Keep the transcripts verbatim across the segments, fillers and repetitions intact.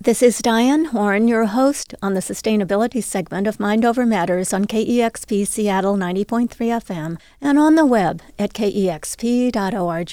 This is Diane Horn, your host on the sustainability segment of Mind Over Matters on K E X P Seattle ninety point three F M and on the web at K E X P dot org.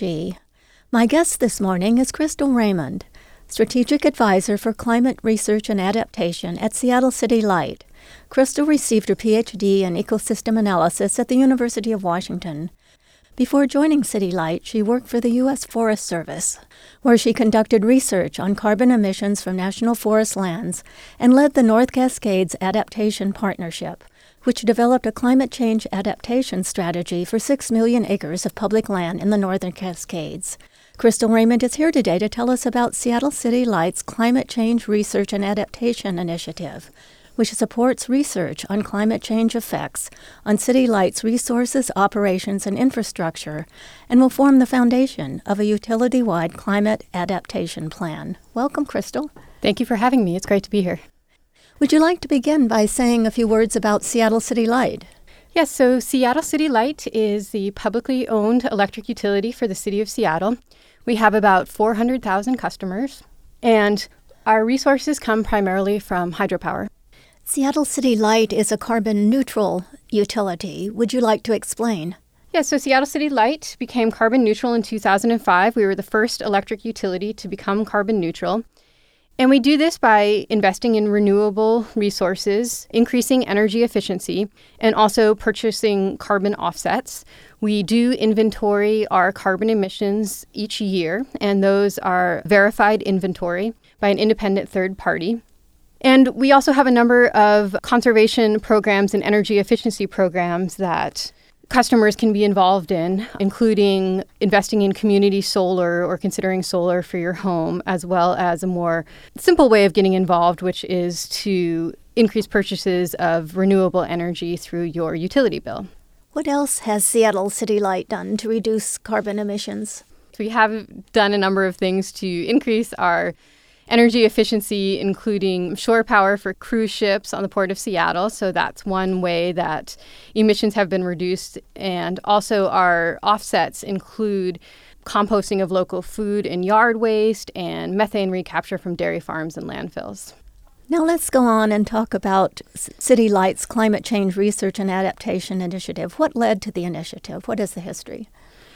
My guest this morning is Crystal Raymond, Strategic Advisor for Climate Research and Adaptation at Seattle City Light. Crystal received her P H D in Ecosystem Analysis at the University of Washington. Before joining City Light, she worked for the U S Forest Service, where she conducted research on carbon emissions from national forest lands and led the North Cascades Adaptation Partnership, which developed a climate change adaptation strategy for six million acres of public land in the Northern Cascades. Crystal Raymond is here today to tell us about Seattle City Light's Climate Change Research and Adaptation Initiative, which supports research on climate change effects on City Light's resources, operations, and infrastructure, and will form the foundation of a utility-wide climate adaptation plan. Welcome, Crystal. Thank you for having me. It's great to be here. Would you like to begin by saying a few words about Seattle City Light? Yes, so Seattle City Light is the publicly owned electric utility for the city of Seattle. We have about four hundred thousand customers, and our resources come primarily from hydropower. Seattle City Light is a carbon-neutral utility. Would you like to explain? Yeah, so Seattle City Light became carbon neutral in two thousand five. We were the first electric utility to become carbon neutral. And we do this by investing in renewable resources, increasing energy efficiency, and also purchasing carbon offsets. We do inventory our carbon emissions each year, and those are verified inventory by an independent third party. And we also have a number of conservation programs and energy efficiency programs that customers can be involved in, including investing in community solar or considering solar for your home, as well as a more simple way of getting involved, which is to increase purchases of renewable energy through your utility bill. What else has Seattle City Light done to reduce carbon emissions? We have done a number of things to increase our energy efficiency, including shore power for cruise ships on the Port of Seattle. So that's one way that emissions have been reduced. And also our offsets include composting of local food and yard waste and methane recapture from dairy farms and landfills. Now let's go on and talk about City Light's Climate Change Research and Adaptation Initiative. What led to the initiative? What is the history?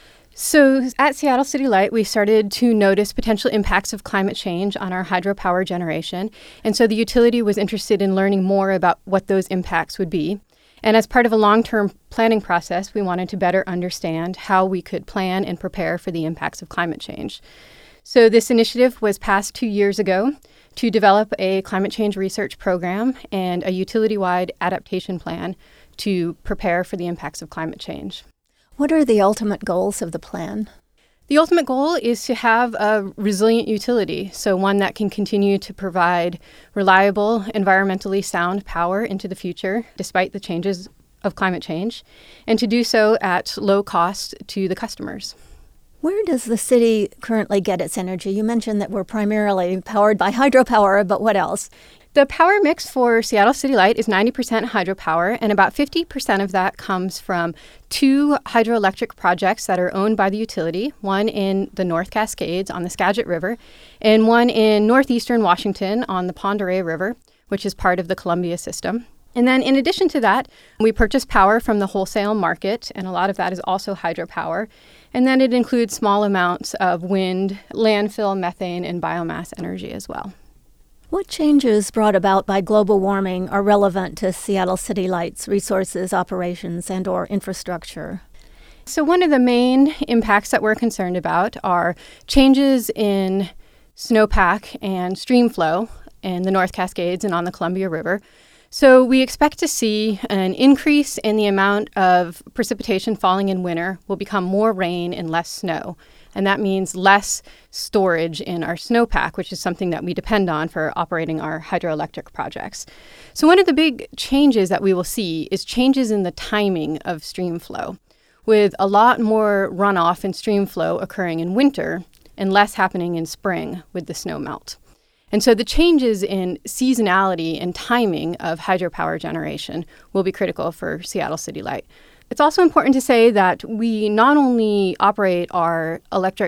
So at Seattle City Light, we started to notice potential impacts of climate change on our hydropower generation. And so the utility was interested in learning more about what those impacts would be. And as part of a long-term planning process, we wanted to better understand how we could plan and prepare for the impacts of climate change. So this initiative was passed two years ago to develop a climate change research program and a utility-wide adaptation plan to prepare for the impacts of climate change. What are the ultimate goals of the plan? The ultimate goal is to have a resilient utility, so one that can continue to provide reliable, environmentally sound power into the future, despite the changes of climate change, and to do so at low cost to the customers. Where does the city currently get its energy? You mentioned that we're primarily powered by hydropower, but what else? The power mix for Seattle City Light is ninety percent hydropower, and about fifty percent of that comes from two hydroelectric projects that are owned by the utility, one in the North Cascades on the Skagit River, and one in northeastern Washington on the Pend Oreille River, which is part of the Columbia system. And then in addition to that, we purchase power from the wholesale market, and a lot of that is also hydropower. And then it includes small amounts of wind, landfill, methane, and biomass energy as well. What changes brought about by global warming are relevant to Seattle City Light's resources, operations, and or infrastructure? So one of the main impacts that we're concerned about are changes in snowpack and stream flow in the North Cascades and on the Columbia River. So we expect to see an increase in the amount of precipitation falling in winter will become more rain and less snow. And that means less storage in our snowpack, which is something that we depend on for operating our hydroelectric projects. So one of the big changes that we will see is changes in the timing of stream flow, with a lot more runoff and stream flow occurring in winter and less happening in spring with the snow melt. And so the changes in seasonality and timing of hydropower generation will be critical for Seattle City Light. It's also important to say that we not only operate our electric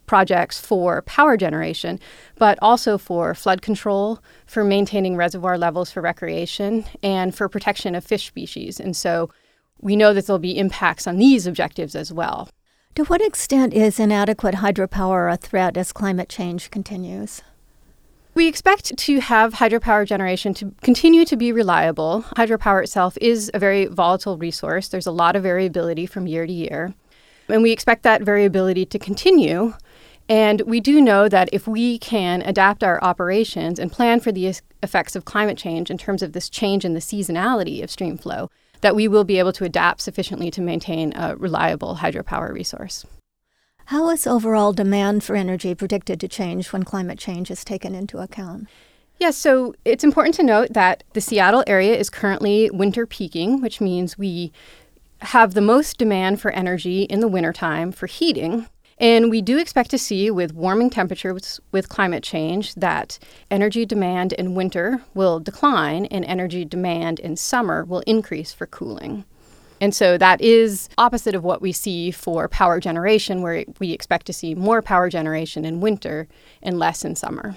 projects for power generation, but also for flood control, for maintaining reservoir levels for recreation, and for protection of fish species. And so we know that there'll be impacts on these objectives as well. To what extent is inadequate hydropower a threat as climate change continues? We expect to have hydropower generation to continue to be reliable. Hydropower itself is a very volatile resource. There's a lot of variability from year to year. And we expect that variability to continue. And we do know that if we can adapt our operations and plan for the effects of climate change in terms of this change in the seasonality of stream flow, that we will be able to adapt sufficiently to maintain a reliable hydropower resource. How is overall demand for energy predicted to change when climate change is taken into account? Yes, so it's important to note that the Seattle area is currently winter peaking, which means we have the most demand for energy in the wintertime for heating. And we do expect to see, with warming temperatures with climate change, that energy demand in winter will decline and energy demand in summer will increase for cooling. And so that is opposite of what we see for power generation, where we expect to see more power generation in winter and less in summer.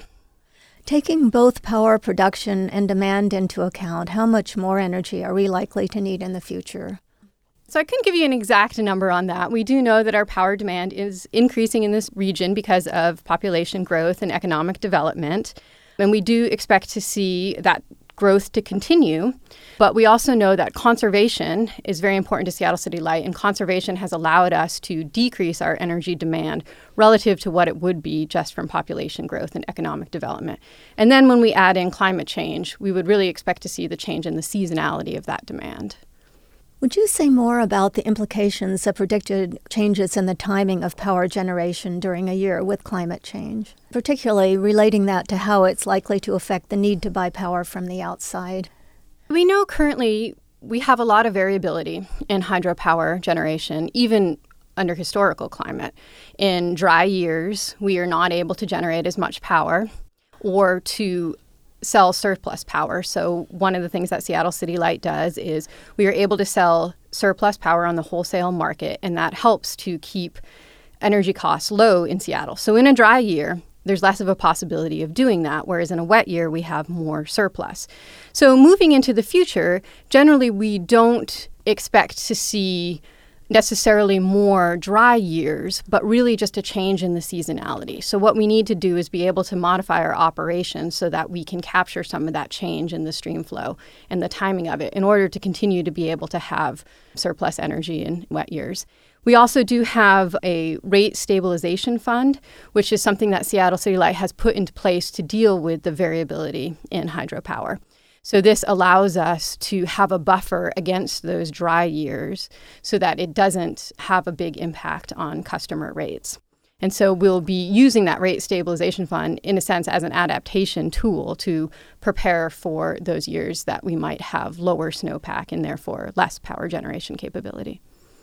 Taking both power production and demand into account, how much more energy are we likely to need in the future? So I couldn't give you an exact number on that. We do know that our power demand is increasing in this region because of population growth and economic development. And we do expect to see that growth to continue. But we also know that conservation is very important to Seattle City Light, and conservation has allowed us to decrease our energy demand relative to what it would be just from population growth and economic development. And then when we add in climate change, we would really expect to see the change in the seasonality of that demand. Would you say more about the implications of predicted changes in the timing of power generation during a year with climate change, particularly relating that to how it's likely to affect the need to buy power from the outside? We know currently we have a lot of variability in hydropower generation, even under historical climate. In dry years, we are not able to generate as much power or to sell surplus power. So one of the things that Seattle City Light does is we are able to sell surplus power on the wholesale market, and that helps to keep energy costs low in Seattle. So in a dry year, there's less of a possibility of doing that, whereas in a wet year, we have more surplus. So moving into the future, generally we don't expect to see necessarily more dry years, but really just a change in the seasonality. So what we need to do is be able to modify our operations so that we can capture some of that change in the stream flow and the timing of it in order to continue to be able to have surplus energy in wet years. We also do have a rate stabilization fund, which is something that Seattle City Light has put into place to deal with the variability in hydropower. So this allows us to have a buffer against those dry years so that it doesn't have a big impact on customer rates. And so we'll be using that rate stabilization fund, in a sense, as an adaptation tool to prepare for those years that we might have lower snowpack and therefore less power generation capability.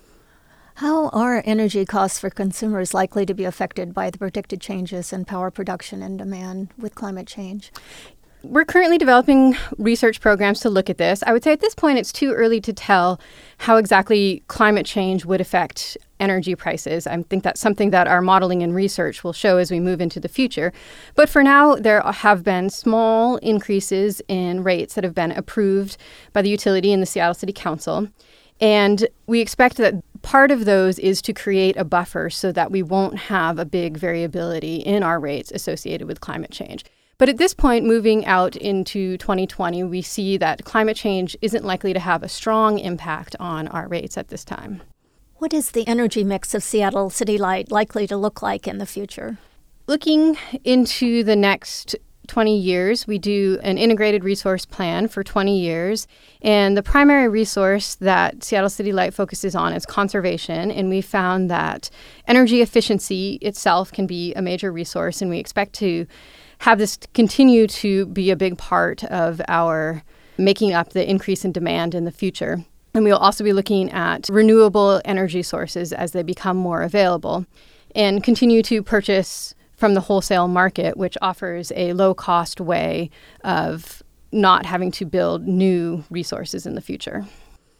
How are energy costs for consumers likely to be affected by the predicted changes in power production and demand with climate change? We're currently developing research programs to look at this. I would say at this point it's too early to tell how exactly climate change would affect energy prices. I think that's something that our modeling and research will show as we move into the future. But for now, there have been small increases in rates that have been approved by the utility and the Seattle City Council. And we expect that part of those is to create a buffer so that we won't have a big variability in our rates associated with climate change. But at this point, moving out into twenty twenty, we see that climate change isn't likely to have a strong impact on our rates at this time. What is the energy mix of Seattle City Light likely to look like in the future? Looking into the next twenty years, we do an integrated resource plan for twenty years. And the primary resource that Seattle City Light focuses on is conservation. And we found that energy efficiency itself can be a major resource, and we expect to have this continue to be a big part of our making up the increase in demand in the future. And we'll also be looking at renewable energy sources as they become more available and continue to purchase from the wholesale market, which offers a low-cost way of not having to build new resources in the future.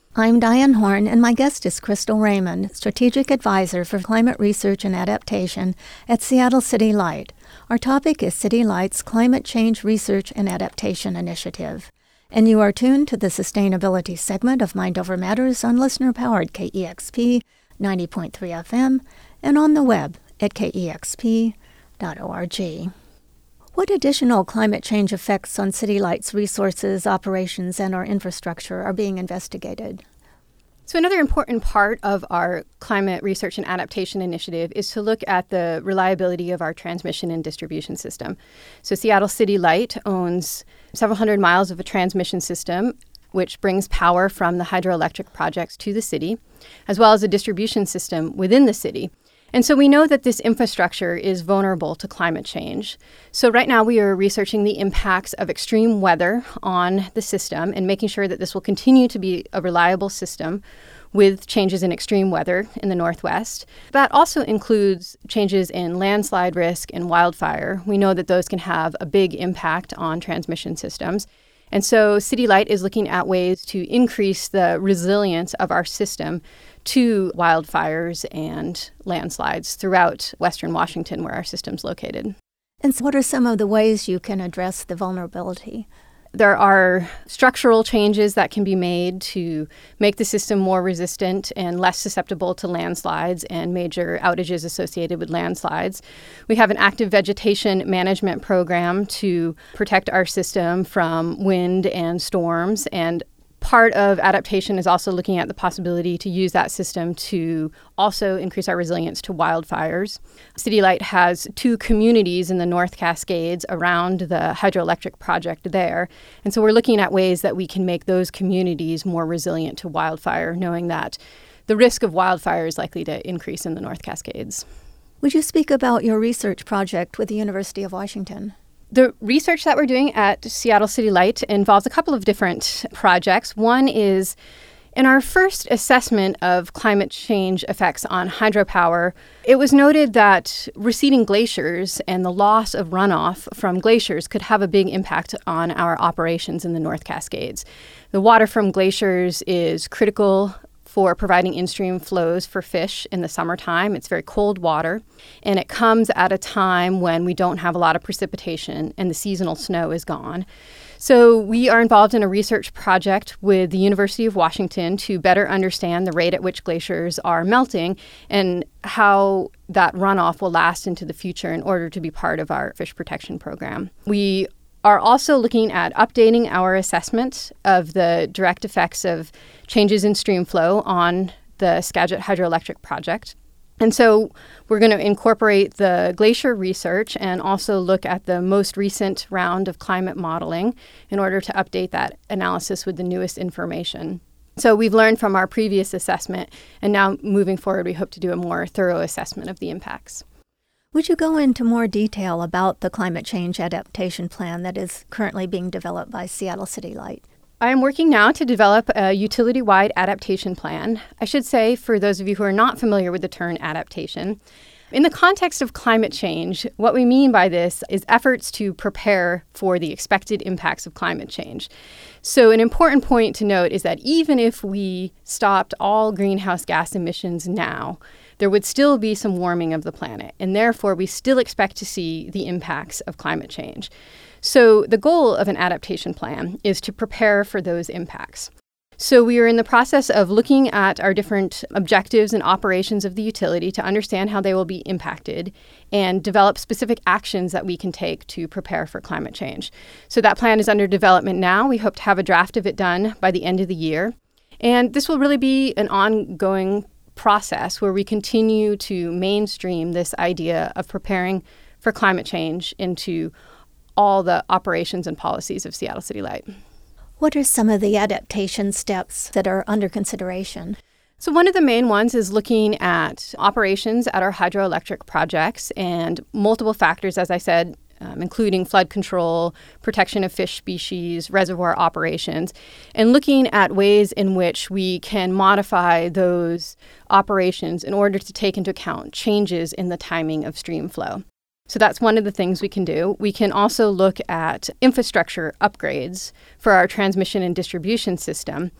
I'm Diane Horn, and my guest is Crystal Raymond, Strategic Advisor for Climate Research and Adaptation at Seattle City Light. Our topic is City Light's Climate Change Research and Adaptation Initiative. And you are tuned to the Sustainability segment of Mind Over Matters on listener-powered K E X P ninety point three F M and on the web at K E X P dot org. What additional climate change effects on City Light's resources, operations, and our infrastructure are being investigated? So another important part of our Climate Research and Adaptation Initiative is to look at the reliability of our transmission and distribution system. So Seattle City Light owns several hundred miles of a transmission system, which brings power from the hydroelectric projects to the city, as well as a distribution system within the city. And so we know that this infrastructure is vulnerable to climate change. So right now we are researching the impacts of extreme weather on the system and making sure that this will continue to be a reliable system with changes in extreme weather in the Northwest. That also includes changes in landslide risk and wildfire. We know that those can have a big impact on transmission systems. And so City Light is looking at ways to increase the resilience of our system to wildfires and landslides throughout Western Washington, where our system's located. And so what are some of the ways you can address the vulnerability? There are structural changes that can be made to make the system more resistant and less susceptible to landslides and major outages associated with landslides. We have an active vegetation management program to protect our system from wind and storms, and part of adaptation is also looking at the possibility to use that system to also increase our resilience to wildfires. City Light has two communities in the North Cascades around the hydroelectric project there. And so we're looking at ways that we can make those communities more resilient to wildfire, knowing that the risk of wildfire is likely to increase in the North Cascades. Would you speak about your research project with the University of Washington? The research that we're doing at Seattle City Light involves a couple of different projects. One is in our first assessment of climate change effects on hydropower, it was noted that receding glaciers and the loss of runoff from glaciers could have a big impact on our operations in the North Cascades. The water from glaciers is critical for providing in-stream flows for fish in the summertime. It's very cold water, and it comes at a time when we don't have a lot of precipitation and the seasonal snow is gone. So we are involved in a research project with the University of Washington to better understand the rate at which glaciers are melting and how that runoff will last into the future in order to be part of our fish protection program. We are also looking at updating our assessment of the direct effects of changes in stream flow on the Skagit Hydroelectric Project. And so we're going to incorporate the glacier research and also look at the most recent round of climate modeling in order to update that analysis with the newest information. So we've learned from our previous assessment, and now moving forward, we hope to do a more thorough assessment of the impacts. Would you go into more detail about the climate change adaptation plan that is currently being developed by Seattle City Light? I am working now to develop a utility-wide adaptation plan. I should say, for those of you who are not familiar with the term adaptation, in the context of climate change, what we mean by this is efforts to prepare for the expected impacts of climate change. So an important point to note is that even if we stopped all greenhouse gas emissions now, there would still be some warming of the planet, and therefore we still expect to see the impacts of climate change. So the goal of an adaptation plan is to prepare for those impacts. So we are in the process of looking at our different objectives and operations of the utility to understand how they will be impacted and develop specific actions that we can take to prepare for climate change. So that plan is under development now. We hope to have a draft of it done by the end of the year. And this will really be an ongoing process where we continue to mainstream this idea of preparing for climate change into all the operations and policies of Seattle City Light. What are some of the adaptation steps that are under consideration? So one of the main ones is looking at operations at our hydroelectric projects and multiple factors, as I said, um, including flood control, protection of fish species, reservoir operations, and looking at ways in which we can modify those operations in order to take into account changes in the timing of stream flow. So that's one of the things we can do. We can also look at infrastructure upgrades for our transmission and distribution system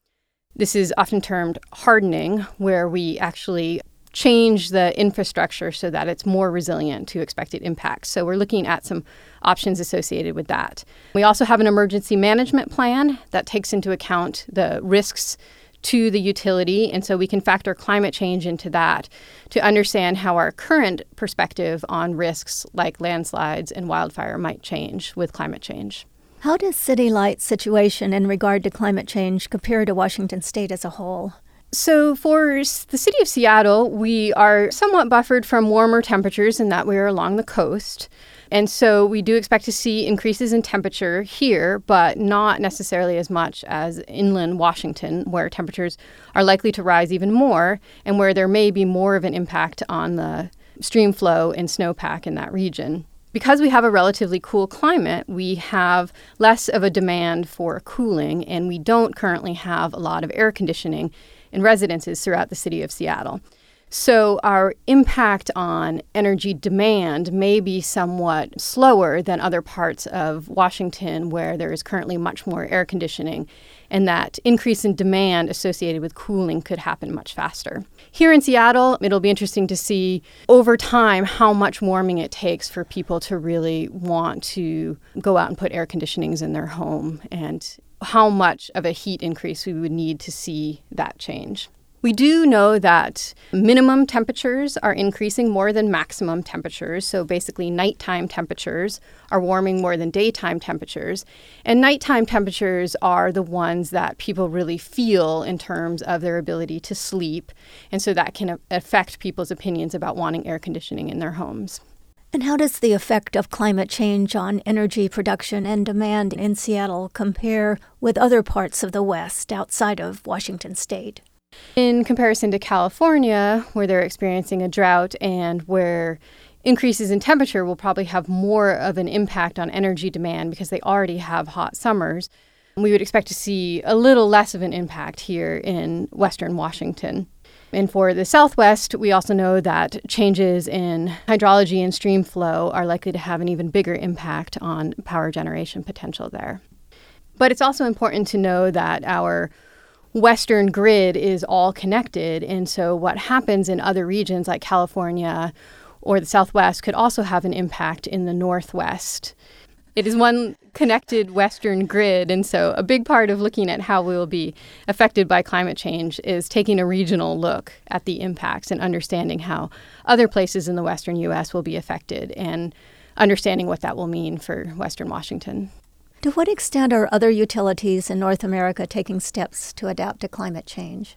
This is often termed hardening, where we actually change the infrastructure so that it's more resilient to expected impacts. So we're looking at some options associated with that. We also have an emergency management plan that takes into account the risks to the utility, and so we can factor climate change into that to understand how our current perspective on risks like landslides and wildfire might change with climate change. How does City Light's situation in regard to climate change compare to Washington State as a whole? So for the city of Seattle, we are somewhat buffered from warmer temperatures in that we are along the coast. And so we do expect to see increases in temperature here, but not necessarily as much as inland Washington, where temperatures are likely to rise even more and where there may be more of an impact on the stream flow and snowpack in that region. Because we have a relatively cool climate, we have less of a demand for cooling, and we don't currently have a lot of air conditioning in residences throughout the city of Seattle. So our impact on energy demand may be somewhat slower than other parts of Washington, where there is currently much more air conditioning, and that increase in demand associated with cooling could happen much faster. Here in Seattle, it'll be interesting to see over time how much warming it takes for people to really want to go out and put air conditionings in their home, and how much of a heat increase we would need to see that change. We do know that minimum temperatures are increasing more than maximum temperatures. So basically, nighttime temperatures are warming more than daytime temperatures. And nighttime temperatures are the ones that people really feel in terms of their ability to sleep. And so that can affect people's opinions about wanting air conditioning in their homes. And how does the effect of climate change on energy production and demand in Seattle compare with other parts of the West outside of Washington State? In comparison to California, where they're experiencing a drought and where increases in temperature will probably have more of an impact on energy demand because they already have hot summers, we would expect to see a little less of an impact here in Western Washington. And for the Southwest, we also know that changes in hydrology and stream flow are likely to have an even bigger impact on power generation potential there. But it's also important to know that our Western grid is all connected, and so what happens in other regions like California or the Southwest could also have an impact in the Northwest. It is one connected Western grid, and so a big part of looking at how we will be affected by climate change is taking a regional look at the impacts and understanding how other places in the Western U S will be affected and understanding what that will mean for Western Washington. To what extent are other utilities in North America taking steps to adapt to climate change?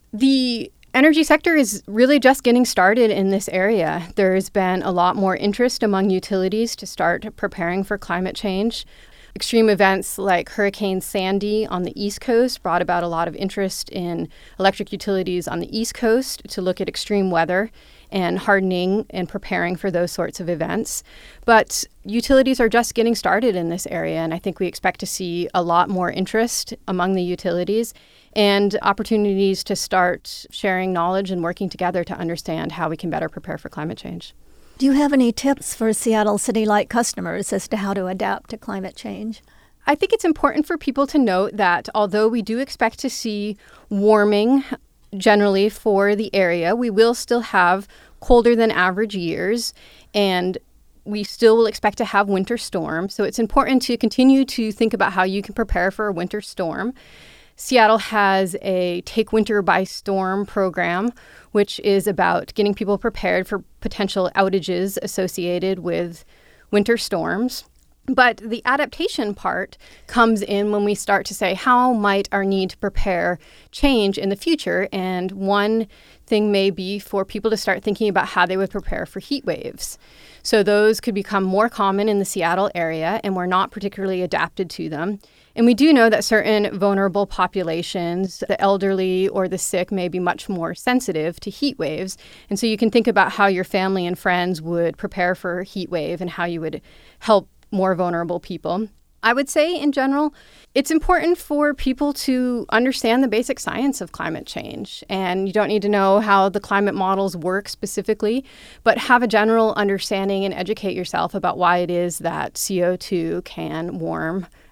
The energy sector is really just getting started in this area. There's been a lot more interest among utilities to start preparing for climate change. Extreme events like Hurricane Sandy on the East Coast brought about a lot of interest in electric utilities on the East Coast to look at extreme weather and hardening and preparing for those sorts of events. But utilities are just getting started in this area, and I think we expect to see a lot more interest among the utilities and opportunities to start sharing knowledge and working together to understand how we can better prepare for climate change. Do you have any tips for Seattle City Light customers as to how to adapt to climate change? I think it's important for people to note that although we do expect to see warming generally for the area, we will still have colder than average years, and we still will expect to have winter storms. So it's important to continue to think about how you can prepare for a winter storm. Seattle has a Take Winter by Storm program, which is about getting people prepared for potential outages associated with winter storms. But the adaptation part comes in when we start to say, how might our need to prepare change in the future? And one thing may be for people to start thinking about how they would prepare for heat waves. So those could become more common in the Seattle area, and we're not particularly adapted to them. And we do know that certain vulnerable populations, the elderly or the sick, may be much more sensitive to heat waves. And so you can think about how your family and friends would prepare for a heat wave and how you would help more vulnerable people. I would say, in general, it's important for people to understand the basic science of climate change. And you don't need to know how the climate models work specifically, but have a general understanding and educate yourself about why it is that C O two can warm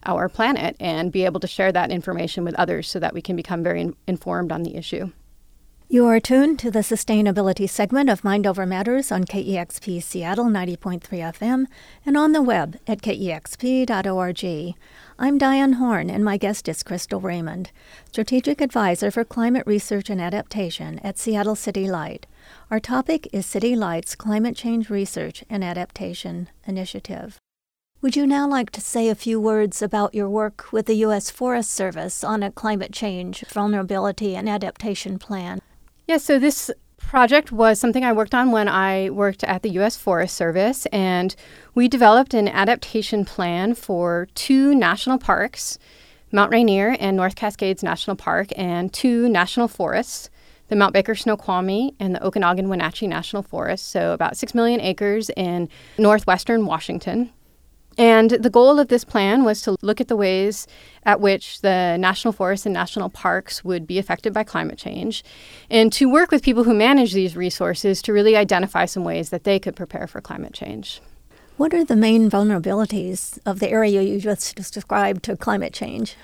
our planet and be able to share that information with others so that we can become very in- informed on the issue. You are tuned to the sustainability segment of Mind Over Matters on K E X P Seattle ninety point three F M and on the web at K E X P dot org. I'm Diane Horn, and my guest is Crystal Raymond, Strategic Advisor for Climate Research and Adaptation at Seattle City Light. Our topic is City Light's Climate Change Research and Adaptation Initiative. Would you now like to say a few words about your work with the U S Forest Service on a climate change vulnerability and adaptation plan? Yeah, so this project was something I worked on when I worked at the U S Forest Service, and we developed an adaptation plan for two national parks, Mount Rainier and North Cascades National Park, and two national forests, the Mount Baker Snoqualmie and the Okanagan-Wenatchee National Forest, so about six million acres in northwestern Washington. And the goal of this plan was to look at the ways at which the national forests and national parks would be affected by climate change, and to work with people who manage these resources to really identify some ways that they could prepare for climate change. What are the main vulnerabilities of the area you just described to climate change?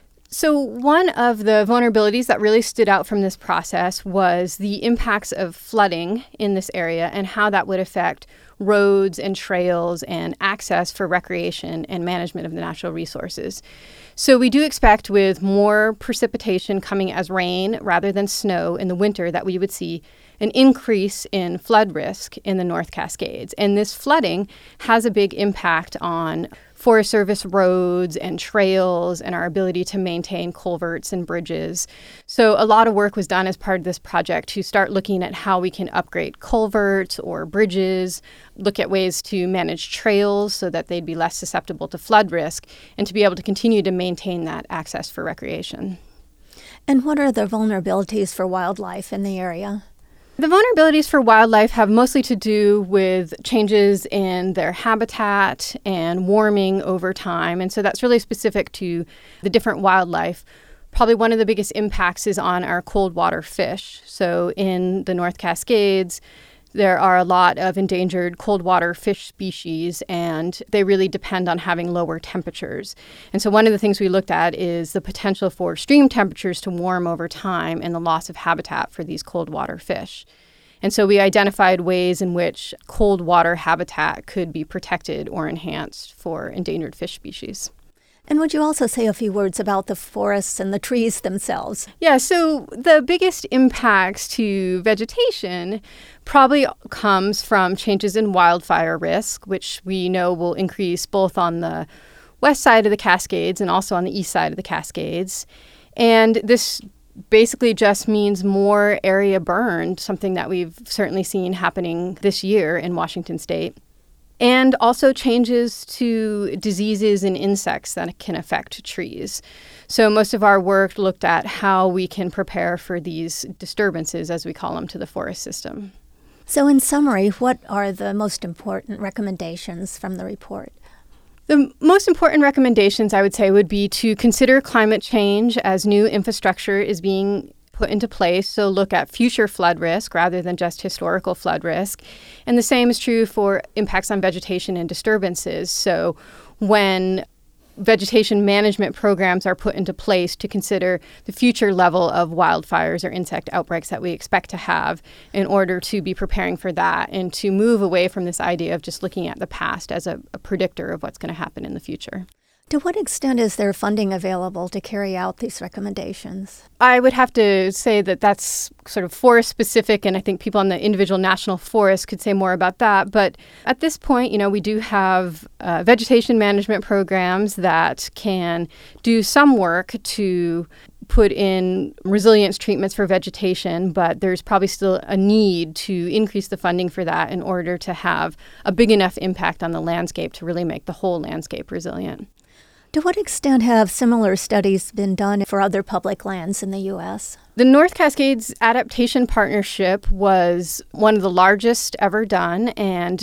So one of the vulnerabilities that really stood out from this process was the impacts of flooding in this area and how that would affect roads and trails and access for recreation and management of the natural resources. So we do expect, with more precipitation coming as rain rather than snow in the winter, that we would see an increase in flood risk in the North Cascades. And this flooding has a big impact on Forest Service roads and trails and our ability to maintain culverts and bridges. So a lot of work was done as part of this project to start looking at how we can upgrade culverts or bridges, look at ways to manage trails so that they'd be less susceptible to flood risk, and to be able to continue to maintain that access for recreation. And what are the vulnerabilities for wildlife in the area? The vulnerabilities for wildlife have mostly to do with changes in their habitat and warming over time. And so that's really specific to the different wildlife. Probably one of the biggest impacts is on our cold water fish. So in the North Cascades, there are a lot of endangered cold water fish species, and they really depend on having lower temperatures. And so one of the things we looked at is the potential for stream temperatures to warm over time and the loss of habitat for these cold water fish. And so we identified ways in which cold water habitat could be protected or enhanced for endangered fish species. And would you also say a few words about the forests and the trees themselves? Yeah, so the biggest impacts to vegetation probably comes from changes in wildfire risk, which we know will increase both on the west side of the Cascades and also on the east side of the Cascades. And this basically just means more area burned, something that we've certainly seen happening this year in Washington state. And also changes to diseases and insects that can affect trees. So most of our work looked at how we can prepare for these disturbances, as we call them, to the forest system. So in summary, what are the most important recommendations from the report? The most important recommendations, I would say, would be to consider climate change as new infrastructure is being put into place, so look at future flood risk rather than just historical flood risk. And the same is true for impacts on vegetation and disturbances. So when vegetation management programs are put into place, to consider the future level of wildfires or insect outbreaks that we expect to have in order to be preparing for that, and to move away from this idea of just looking at the past as a, a predictor of what's going to happen in the future. To what extent is there funding available to carry out these recommendations? I would have to say that that's sort of forest specific, and I think people on the individual national forests could say more about that. But at this point, you know, we do have uh, vegetation management programs that can do some work to put in resilience treatments for vegetation, but there's probably still a need to increase the funding for that in order to have a big enough impact on the landscape to really make the whole landscape resilient. To what extent have similar studies been done for other public lands in the U S? The North Cascades Adaptation Partnership was one of the largest ever done, and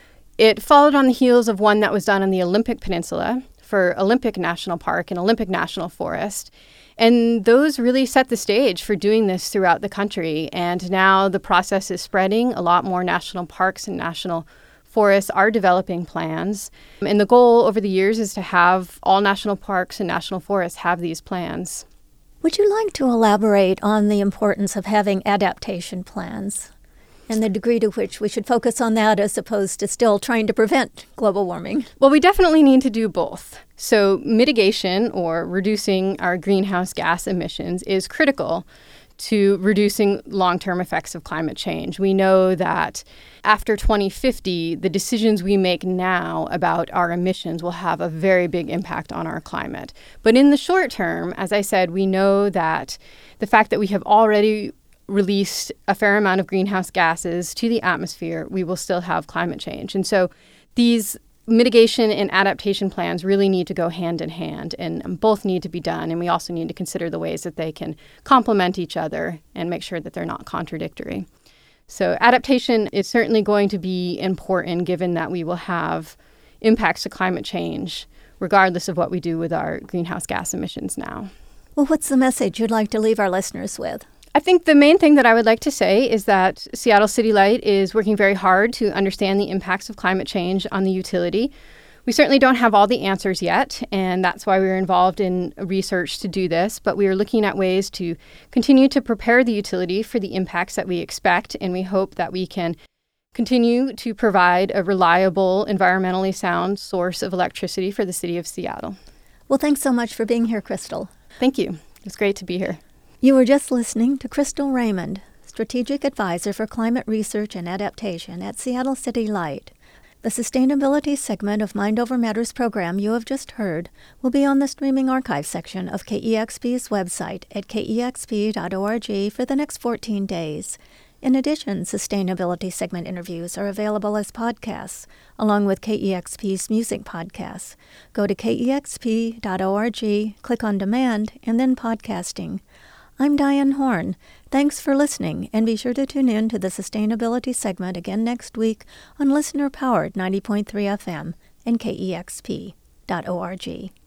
it followed on the heels of one that was done on the Olympic Peninsula for Olympic National Park and Olympic National Forest. And those really set the stage for doing this throughout the country. And now the process is spreading. A lot more national parks and national forests are developing plans. And the goal over the years is to have all national parks and national forests have these plans. Would you like to elaborate on the importance of having adaptation plans and the degree to which we should focus on that as opposed to still trying to prevent global warming? Well, we definitely need to do both. So mitigation, or reducing our greenhouse gas emissions, is critical to reducing long-term effects of climate change. We know that after twenty fifty, the decisions we make now about our emissions will have a very big impact on our climate. But in the short term, as I said, we know that the fact that we have already released a fair amount of greenhouse gases to the atmosphere, we will still have climate change. And so these mitigation and adaptation plans really need to go hand in hand, and both need to be done. And we also need to consider the ways that they can complement each other and make sure that they're not contradictory. So adaptation is certainly going to be important, given that we will have impacts to climate change regardless of what we do with our greenhouse gas emissions now. Well, what's the message you'd like to leave our listeners with? I think the main thing that I would like to say is that Seattle City Light is working very hard to understand the impacts of climate change on the utility. We certainly don't have all the answers yet, and that's why we're involved in research to do this, but we are looking at ways to continue to prepare the utility for the impacts that we expect, and we hope that we can continue to provide a reliable, environmentally sound source of electricity for the city of Seattle. Well, thanks so much for being here, Crystal. Thank you. It's great to be here. You were just listening to Crystal Raymond, Strategic Advisor for Climate Research and Adaptation at Seattle City Light. The sustainability segment of Mind Over Matters program you have just heard will be on the streaming archive section of K E X P's website at k e x p dot org for the next fourteen days. In addition, sustainability segment interviews are available as podcasts, along with K E X P's music podcasts. Go to k e x p dot org, click on Demand, and then Podcasting. I'm Diane Horn. Thanks for listening, and be sure to tune in to the sustainability segment again next week on listener-powered ninety point three F M and k e x p dot org.